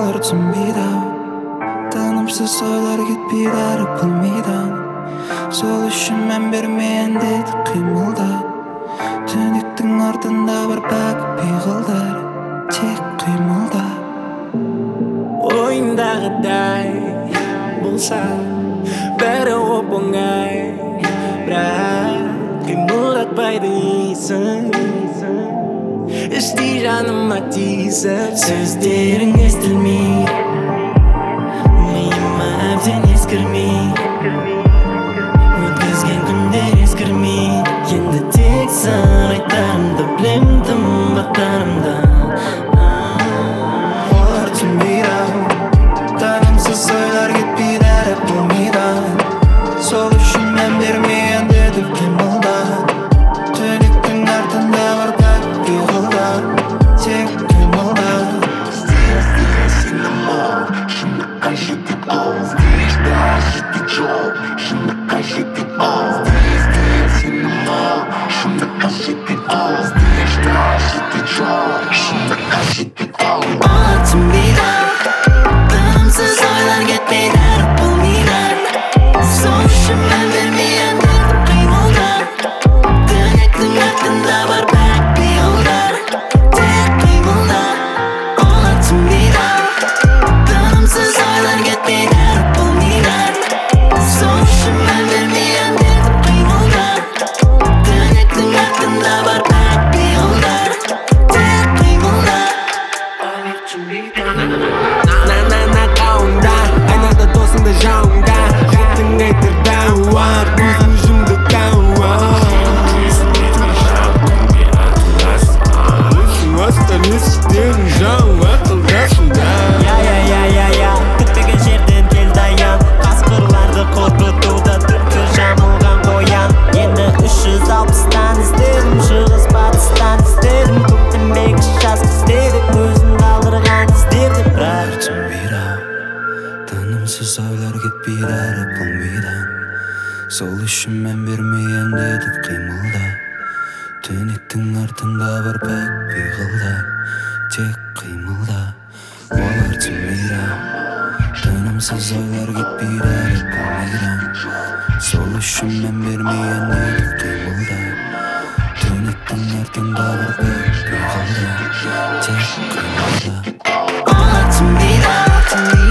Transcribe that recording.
Olар түсінбейді тынымсыз ойлар кетпейді әрі білмейді сол үшін мән бермейін деді қимылда түнектің артында бар пәк пиғылдар тек қимылда ойындағыдай болса бәрі оп-оңай бірақ қимылдатпайды иісің іштей жаныма тиісіп сөздерің естілмей миыма әбден ескірмей өткізген күндер ескірмей енді тек сыр айтарымды білем қымбаттарымды олар түсінбейді тынымсыз ойлар кетпейді әрі білмейді сол үшін мән бермейін деді қимылда түнектің артында бар пәк пиғылдар тек қимылда Олар түсінбейді тынымсыз ойлар кетпейді әрі білмейді сол үшін мән бермейін деді қимылда түнектің артында бар пәк пиғылдар тек қимылда олар түсінбейді тынымсыз ойлар кетпейді әрі білмейді сол үшін мән бермейін деді қимылда түнектің артында бар пәк пиғылдар тек қимылда қауымда айнада досыңды жауыңда жеттің айтыр дауар көзің жұмды дауар есіктерің жау ақылдасында күтпеген жерден келді аян қасқырларды қорқытуда түпкі жамылған қоян енді 360-тан іздедім шығыс батыстан іздедім көктем бекіш жаз іздедік өзін қалдырған іздерді бірақ түсінбейді тынымсыз ойлар кетпейді әрі білмейді сол үшін мән бермейін деді қимылда түнектің артында бар пәк пиғылдар тек қимылда олар түсінбейді тынымсыз ойлар кетпейді әрі білмейді сол үшін мән бермейін деді қимылда түнектің артында бар пәк пиғылдар тек қимылда олар түсінбейді